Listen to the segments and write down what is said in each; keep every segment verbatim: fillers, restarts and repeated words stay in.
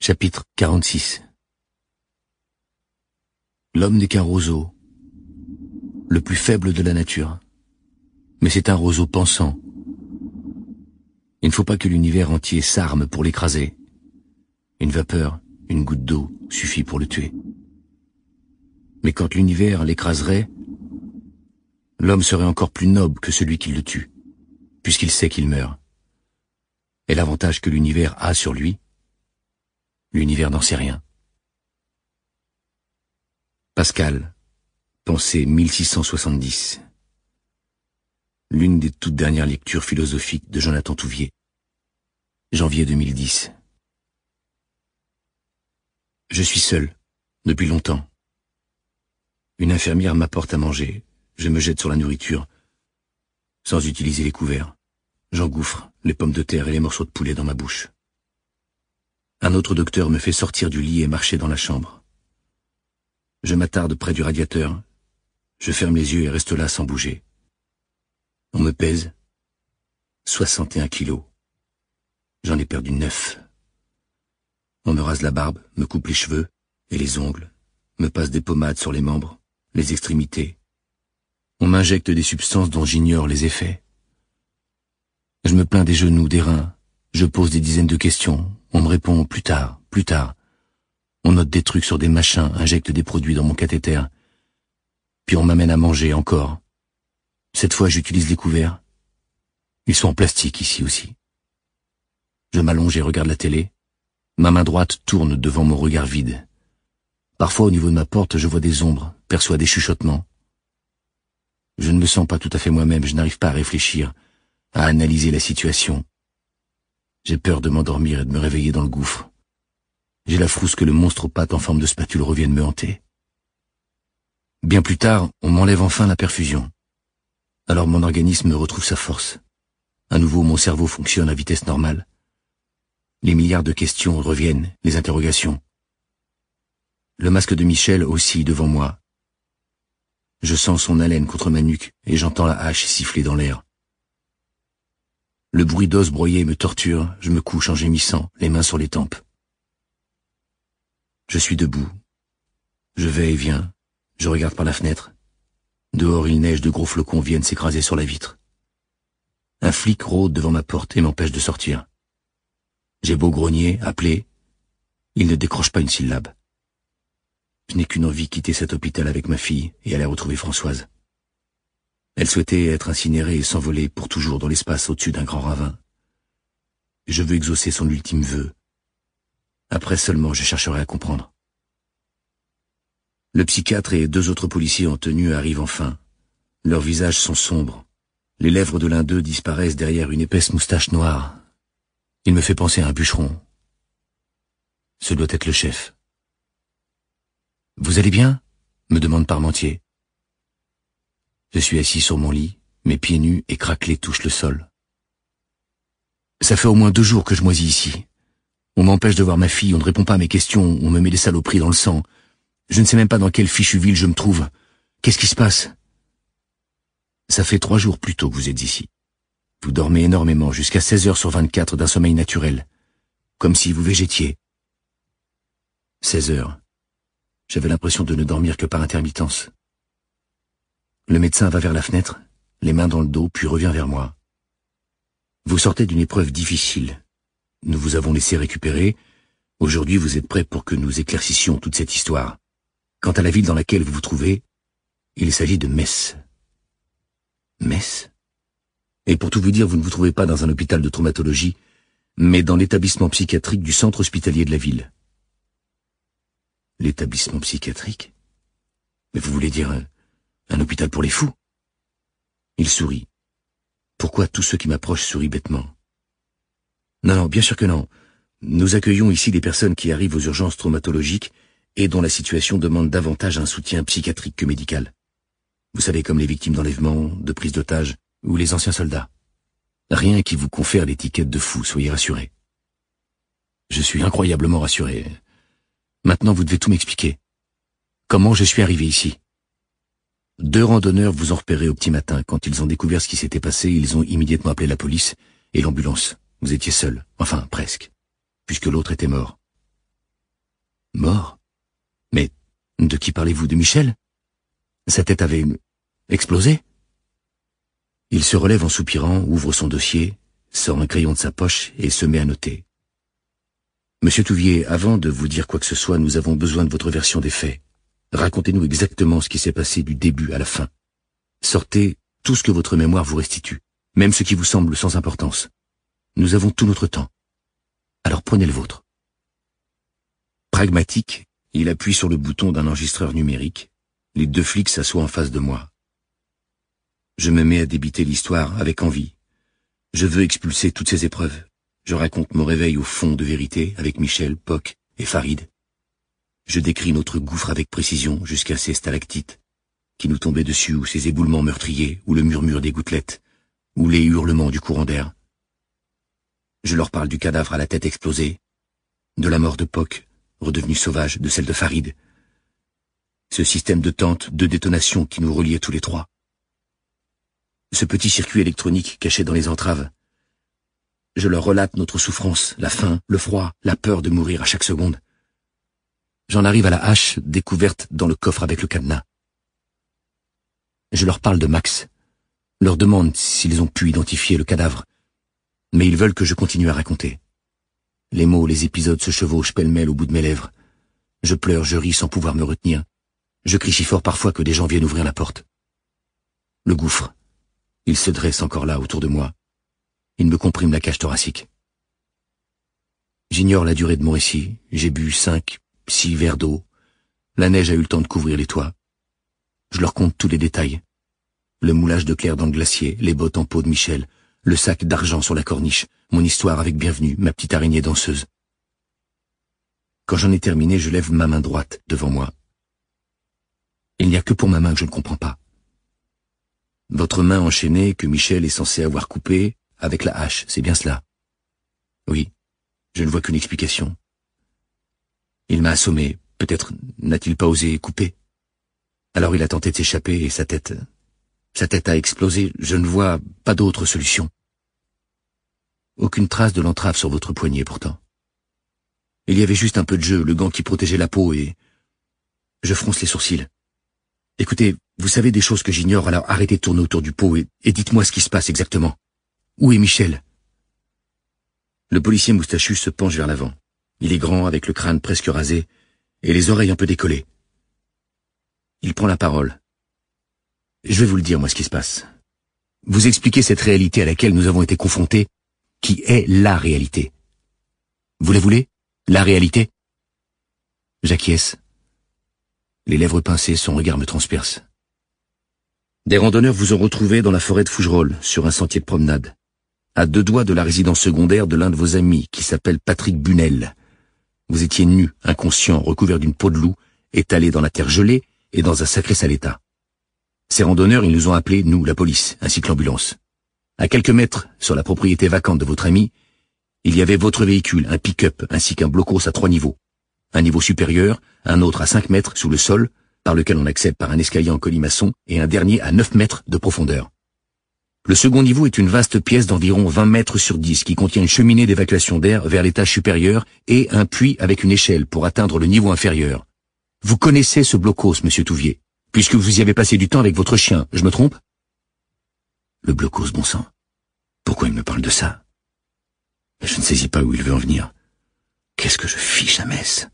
Chapitre quarante-six. L'homme n'est qu'un roseau, le plus faible de la nature, mais c'est un roseau pensant. Il ne faut pas que l'univers entier s'arme pour l'écraser. Une vapeur, une goutte d'eau suffit pour le tuer. Mais quand l'univers l'écraserait, l'homme serait encore plus noble que celui qui le tue, puisqu'il sait qu'il meurt. Et l'avantage que l'univers a sur lui, l'univers n'en sait rien. Pascal, Pensée mille six cent soixante-dix. L'une des toutes dernières lectures philosophiques de Jonathan Touvier. Janvier deux mille dix. Je suis seul, depuis longtemps. Une infirmière m'apporte à manger. Je me jette sur la nourriture, sans utiliser les couverts. J'engouffre les pommes de terre et les morceaux de poulet dans ma bouche. Un autre docteur me fait sortir du lit et marcher dans la chambre. Je m'attarde près du radiateur. Je ferme les yeux et reste là sans bouger. On me pèse. soixante et un kilos. J'en ai perdu neuf. On me rase la barbe, me coupe les cheveux et les ongles, me passe des pommades sur les membres, les extrémités. On m'injecte des substances dont j'ignore les effets. Je me plains des genoux, des reins. Je pose des dizaines de questions. On me répond plus tard, plus tard. On note des trucs sur des machins, injecte des produits dans mon cathéter. Puis on m'amène à manger encore. Cette fois, j'utilise les couverts. Ils sont en plastique ici aussi. Je m'allonge et regarde la télé. Ma main droite tourne devant mon regard vide. Parfois, au niveau de ma porte, je vois des ombres, perçois des chuchotements. Je ne me sens pas tout à fait moi-même, je n'arrive pas à réfléchir, à analyser la situation. J'ai peur de m'endormir et de me réveiller dans le gouffre. J'ai la frousse que le monstre aux pattes en forme de spatule revienne me hanter. Bien plus tard, on m'enlève enfin la perfusion. Alors mon organisme retrouve sa force. À nouveau, mon cerveau fonctionne à vitesse normale. Les milliards de questions reviennent, les interrogations. Le masque de Michel oscille devant moi. Je sens son haleine contre ma nuque et j'entends la hache siffler dans l'air. Le bruit d'os broyé me torture, je me couche en gémissant, les mains sur les tempes. Je suis debout. Je vais et viens. Je regarde par la fenêtre. Dehors, il neige, de gros flocons viennent s'écraser sur la vitre. Un flic rôde devant ma porte et m'empêche de sortir. J'ai beau grogner, appeler, il ne décroche pas une syllabe. Je n'ai qu'une envie, quitter cet hôpital avec ma fille et aller retrouver Françoise. Elle souhaitait être incinérée et s'envoler pour toujours dans l'espace au-dessus d'un grand ravin. Je veux exaucer son ultime vœu. Après seulement, je chercherai à comprendre. Le psychiatre et deux autres policiers en tenue arrivent enfin. Leurs visages sont sombres. Les lèvres de l'un d'eux disparaissent derrière une épaisse moustache noire. Il me fait penser à un bûcheron. Ce doit être le chef. « Vous allez bien ?» me demande Parmentier. Je suis assis sur mon lit, mes pieds nus et craquelés touchent le sol. Ça fait au moins deux jours que je moisis ici. On m'empêche de voir ma fille, on ne répond pas à mes questions, on me met des saloperies dans le sang. Je ne sais même pas dans quelle fichue ville je me trouve. Qu'est-ce qui se passe? Ça fait trois jours plus tôt que vous êtes ici. Vous dormez énormément, jusqu'à seize heures sur vingt-quatre d'un sommeil naturel. Comme si vous végétiez. seize heures. J'avais l'impression de ne dormir que par intermittence. Le médecin va vers la fenêtre, les mains dans le dos, puis revient vers moi. Vous sortez d'une épreuve difficile. Nous vous avons laissé récupérer. Aujourd'hui, vous êtes prêts pour que nous éclaircissions toute cette histoire. Quant à la ville dans laquelle vous vous trouvez, il s'agit de Metz. Metz? Et pour tout vous dire, vous ne vous trouvez pas dans un hôpital de traumatologie, mais dans l'établissement psychiatrique du centre hospitalier de la ville. L'établissement psychiatrique? Mais vous voulez dire un, un hôpital pour les fous? Il sourit. Pourquoi tous ceux qui m'approchent sourient bêtement? Non, non, bien sûr que non. Nous accueillons ici des personnes qui arrivent aux urgences traumatologiques et dont la situation demande davantage un soutien psychiatrique que médical. Vous savez, comme les victimes d'enlèvement, de prise d'otages, ou les anciens soldats. Rien qui vous confère l'étiquette de fou, soyez rassurés. Je suis incroyablement rassuré. Maintenant, vous devez tout m'expliquer. Comment je suis arrivé ici? Deux randonneurs vous ont repéré au petit matin. Quand ils ont découvert ce qui s'était passé, ils ont immédiatement appelé la police et l'ambulance. Vous étiez seul, enfin presque, puisque l'autre était mort. Mort? Mais de qui parlez-vous? De Michel? Sa tête avait explosé? Il se relève en soupirant, ouvre son dossier, sort un crayon de sa poche et se met à noter. Monsieur Touvier, avant de vous dire quoi que ce soit, nous avons besoin de votre version des faits. Racontez-nous exactement ce qui s'est passé du début à la fin. Sortez tout ce que votre mémoire vous restitue, même ce qui vous semble sans importance. Nous avons tout notre temps. Alors prenez le vôtre. Pragmatique, il appuie sur le bouton d'un enregistreur numérique. Les deux flics s'assoient en face de moi. Je me mets à débiter l'histoire avec envie. Je veux expulser toutes ces épreuves. Je raconte mon réveil au fond de vérité avec Michel, Poc et Farid. Je décris notre gouffre avec précision jusqu'à ces stalactites qui nous tombaient dessus, ou ces éboulements meurtriers, ou le murmure des gouttelettes, ou les hurlements du courant d'air. Je leur parle du cadavre à la tête explosée, de la mort de Poc, redevenue sauvage, de celle de Farid. Ce système de tente, de détonation qui nous reliait tous les trois. Ce petit circuit électronique caché dans les entraves. Je leur relate notre souffrance, la faim, le froid, la peur de mourir à chaque seconde. J'en arrive à la hache découverte dans le coffre avec le cadenas. Je leur parle de Max, leur demande s'ils ont pu identifier le cadavre, mais ils veulent que je continue à raconter. Les mots, les épisodes se chevauchent pêle-mêle au bout de mes lèvres. Je pleure, je ris sans pouvoir me retenir. Je crie si fort parfois que des gens viennent ouvrir la porte. Le gouffre, il se dresse encore là autour de moi. Il me comprime la cage thoracique. J'ignore la durée de mon récit. J'ai bu cinq, six verres d'eau. La neige a eu le temps de couvrir les toits. Je leur conte tous les détails. Le moulage de Claire dans le glacier, les bottes en peau de Michel, le sac d'argent sur la corniche, mon histoire avec Bienvenue, ma petite araignée danseuse. Quand j'en ai terminé, je lève ma main droite devant moi. Il n'y a que pour ma main que je ne comprends pas. Votre main enchaînée que Michel est censé avoir coupée avec la hache, c'est bien cela? Oui, je ne vois qu'une explication. Il m'a assommé, peut-être n'a-t-il pas osé couper? Alors il a tenté de s'échapper et sa tête... Sa tête a explosé, je ne vois pas d'autre solution. Aucune trace de l'entrave sur votre poignet pourtant. Il y avait juste un peu de jeu, le gant qui protégeait la peau et... Je fronce les sourcils. Écoutez, vous savez des choses que j'ignore, alors arrêtez de tourner autour du pot et, et dites-moi ce qui se passe exactement. Où est Michel? Le policier moustachu se penche vers l'avant. Il est grand, avec le crâne presque rasé, et les oreilles un peu décollées. Il prend la parole. Je vais vous le dire, moi, ce qui se passe. Vous expliquez cette réalité à laquelle nous avons été confrontés, qui est la réalité. Vous la voulez? La réalité? J'acquiesce. Les lèvres pincées, son regard me transperce. Des randonneurs vous ont retrouvé dans la forêt de Fougerolles, sur un sentier de promenade, à deux doigts de la résidence secondaire de l'un de vos amis, qui s'appelle Patrick Bunel. Vous étiez nu, inconscient, recouvert d'une peau de loup, étalé dans la terre gelée et dans un sacré sale état. Ces randonneurs, ils nous ont appelés, nous, la police, ainsi que l'ambulance. À quelques mètres, sur la propriété vacante de votre ami, il y avait votre véhicule, un pick-up, ainsi qu'un blocos à trois niveaux. Un niveau supérieur, un autre à cinq mètres sous le sol, par lequel on accède par un escalier en colimaçon, et un dernier à neuf mètres de profondeur. Le second niveau est une vaste pièce d'environ vingt mètres sur dix qui contient une cheminée d'évacuation d'air vers l'étage supérieur et un puits avec une échelle pour atteindre le niveau inférieur. Vous connaissez ce blocos, monsieur Touvier, puisque vous y avez passé du temps avec votre chien, je me trompe? Le blocos, bon sang. Pourquoi il me parle de ça? Je ne saisis pas où il veut en venir. Qu'est-ce que je fiche à messe?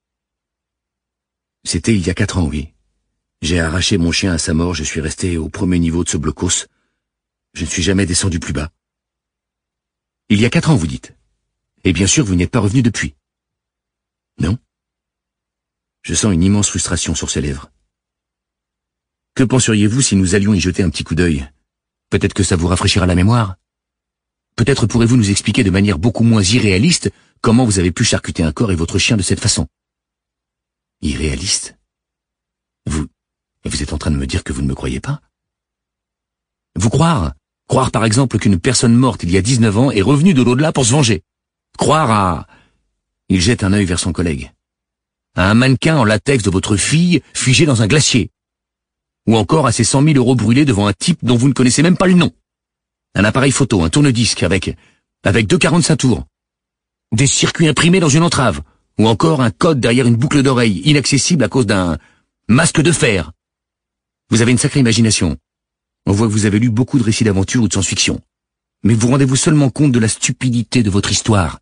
C'était il y a quatre ans, oui. J'ai arraché mon chien à sa mort, je suis resté au premier niveau de ce blocos. Je ne suis jamais descendu plus bas. Il y a quatre ans, vous dites. Et bien sûr, vous n'êtes pas revenu depuis. Non? Je sens une immense frustration sur ses lèvres. Que penseriez-vous si nous allions y jeter un petit coup d'œil? Peut-être que ça vous rafraîchira la mémoire? Peut-être pourrez-vous nous expliquer de manière beaucoup moins irréaliste comment vous avez pu charcuter un corps et votre chien de cette façon? Irréaliste? Vous... Vous êtes en train de me dire que vous ne me croyez pas? Vous croire? Croire par exemple qu'une personne morte il y a dix-neuf ans est revenue de l'au-delà pour se venger? Croire à... Il jette un œil vers son collègue. À un mannequin en latex de votre fille figé dans un glacier? Ou encore à ces cent mille euros brûlés devant un type dont vous ne connaissez même pas le nom? Un appareil photo, un tourne-disque avec... avec deux quarante-cinq tours. Des circuits imprimés dans une entrave. Ou encore un code derrière une boucle d'oreille, inaccessible à cause d'un masque de fer. Vous avez une sacrée imagination. On voit que vous avez lu beaucoup de récits d'aventure ou de science-fiction. Mais vous rendez-vous seulement compte de la stupidité de votre histoire.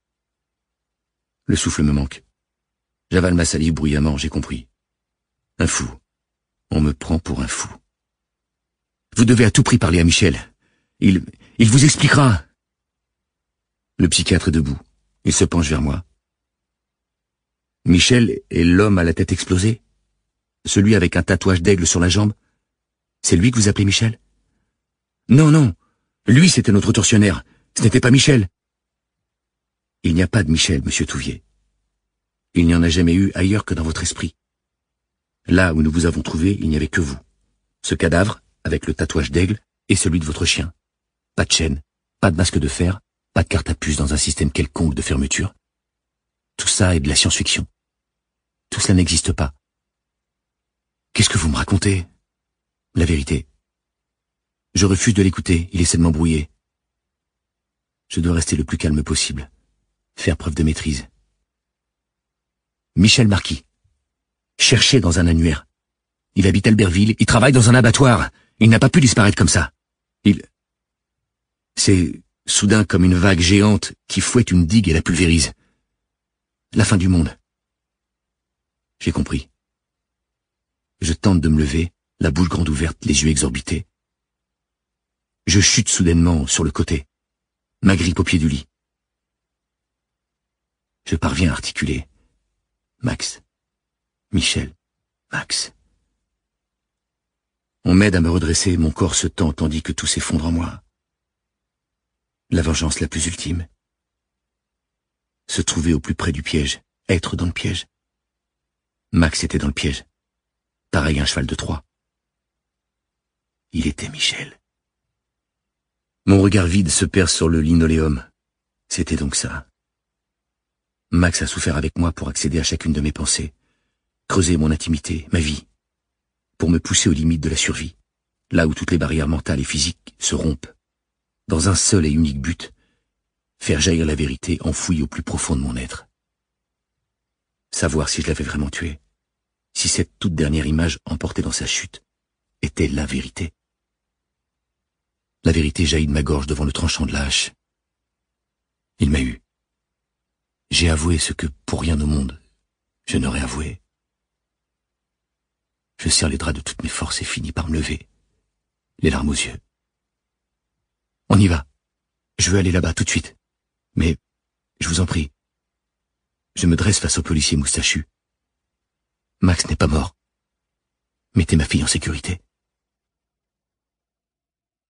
Le souffle me manque. J'avale ma salive bruyamment, j'ai compris. Un fou. On me prend pour un fou. Vous devez à tout prix parler à Michel. Il, il vous expliquera. Le psychiatre est debout. Il se penche vers moi. Michel est l'homme à la tête explosée? Celui avec un tatouage d'aigle sur la jambe? C'est lui que vous appelez Michel? Non, non. Lui, c'était notre tortionnaire. Ce n'était pas Michel. Il n'y a pas de Michel, monsieur Touvier. Il n'y en a jamais eu ailleurs que dans votre esprit. Là où nous vous avons trouvé, il n'y avait que vous. Ce cadavre, avec le tatouage d'aigle, et celui de votre chien. Pas de chaîne, pas de masque de fer, pas de carte à puce dans un système quelconque de fermeture. Tout ça est de la science-fiction. Tout cela n'existe pas. Qu'est-ce que vous me racontez? La vérité. Je refuse de l'écouter, il essaie de m'embrouiller. Je dois rester le plus calme possible. Faire preuve de maîtrise. Michel Marquis. Cherché dans un annuaire. Il habite Albertville, il travaille dans un abattoir. Il n'a pas pu disparaître comme ça. Il... C'est soudain comme une vague géante qui fouette une digue et la pulvérise. La fin du monde. J'ai compris. Je tente de me lever, la bouche grande ouverte, les yeux exorbités. Je chute soudainement sur le côté, m'agrippe au pied du lit. Je parviens à articuler. Max. Michel. Max. On m'aide à me redresser, mon corps se tend tandis que tout s'effondre en moi. La vengeance la plus ultime. Se trouver au plus près du piège, être dans le piège. Max était dans le piège. Pareil un cheval de Troie. Il était Michel. Mon regard vide se perce sur le linoléum. C'était donc ça. Max a souffert avec moi pour accéder à chacune de mes pensées, creuser mon intimité, ma vie, pour me pousser aux limites de la survie, là où toutes les barrières mentales et physiques se rompent, dans un seul et unique but, faire jaillir la vérité enfouie au plus profond de mon être. Savoir si je l'avais vraiment tué, si cette toute dernière image emportée dans sa chute était la vérité. La vérité jaillit de ma gorge devant le tranchant de la hache. Il m'a eu. J'ai avoué ce que, pour rien au monde, je n'aurais avoué. Je serre les draps de toutes mes forces et finis par me lever, les larmes aux yeux. On y va. Je veux aller là-bas tout de suite. Mais, je vous en prie. Je me dresse face au policier moustachu. Max n'est pas mort. Mettez ma fille en sécurité.